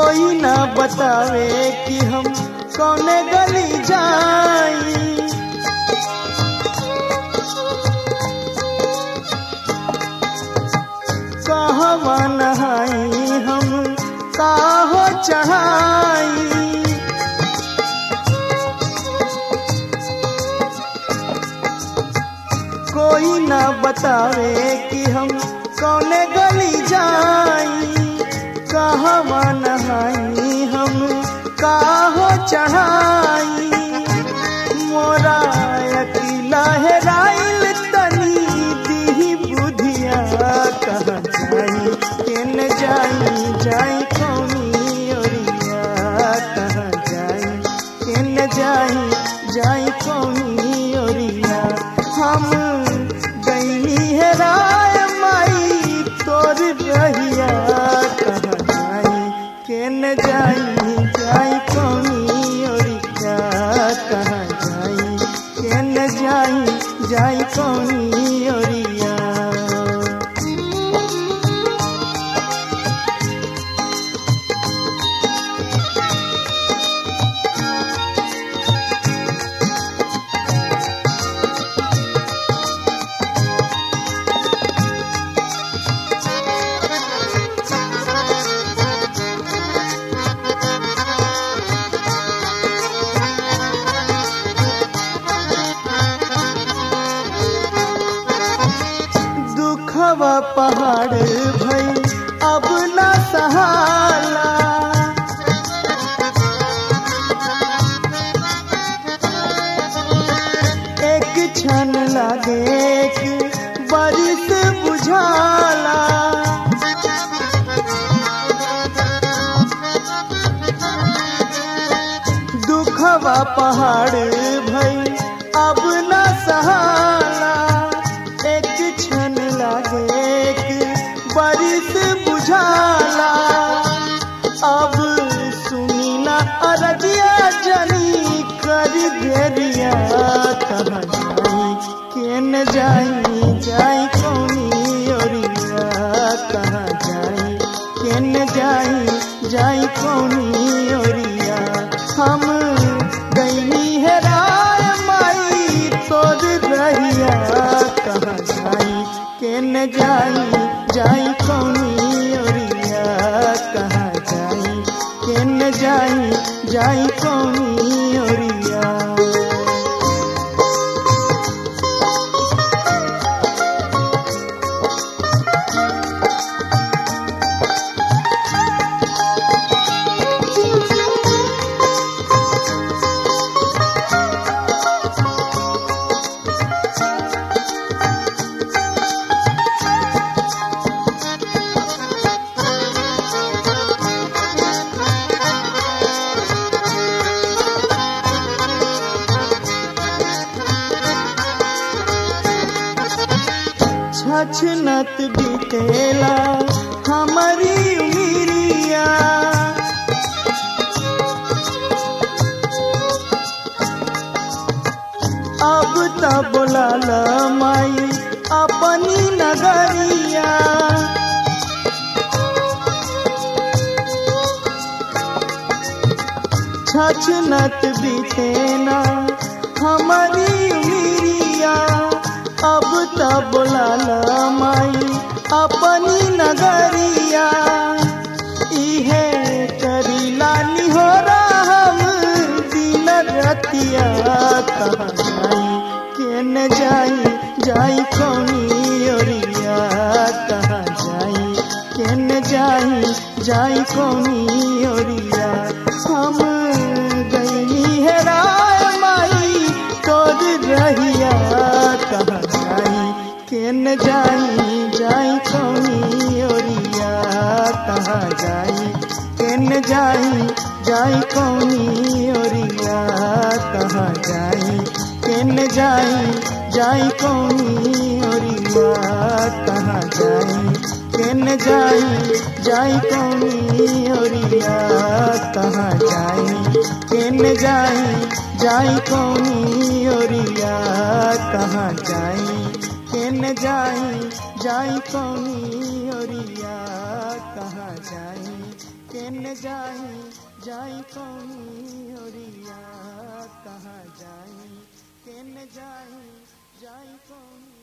कोई ना बतावे कि हम कौने गली जाई। कहवा नहाई हम काहो चढ़ाई। कोई ना बतावे कि हम कौने गली जाई। कहवा नहाई हम काहो चढ़ाई। मोरा अकेला हेराइल तनी दी बुधिया। कहाँ जाई केन जाई जाई कौनी ओरिया। कहाँ जाई केन जाई जाई कौनी ओरिया। हम गईनी हेराय माई तोर रहिया। कहाँ जाई केन जाई जाई कौनी ओरिया। कहाँ जाई केन जाई जाई कौनी ओरिया। दुखवा पहाड़ भई अब ना सहाला। एक क्षण लागे एक बारिश बुझाला। दुखवा पहाड़ भई अब ना सहाला। एक क्षण लागे एक बारिश बुझाला। अब सुनी ना अरजिया जनी कर घेरिया। कहाँ जाई केन जाई जाई कौनी ओरिया। कहाँ जाई केन जाई जाई कौनी ओरिया। हम गईनी हेराय माई तोर रहिया। कहाँ जाई केन जाई जाई कौनी ओरिया। कहाँ जाई केन जाई जाई कौनी ओरिया। छछनत बीतेला हमारी उमिरिया। अब त बोलाला माई अपनी नगरिया। छछनत बीतेना हमारी उमिरिया। अब त बोलाला माई अपनी नगरिया। इहे करीला निहोरा हम दिन रतिया। कहाँ जाई केन जाई जाई कौनी ओरिया। कहाँ जाई केन जाई जाई कौनी ओरिया। हम गईनी हेराय माई तोर रहिया। कहाँ जाई केन जाई जाई कौनी ओरिया। कहाँ जाई केन जाई जाई कौनी ओरिया। कहाँ जाई केन जाई जाई कौनी ओरिया। कहाँ जाई केन जाई जाई कौनी ओरिया। कहाँ जाई केन जाई जाई कौनी ओरिया। कहाँ जाई केन जाई जाई कौनी ओरिया। कहाँ जाई केन जाई जाई कौनी ओरिया कहाँ जाई केन जाई जाई कौनी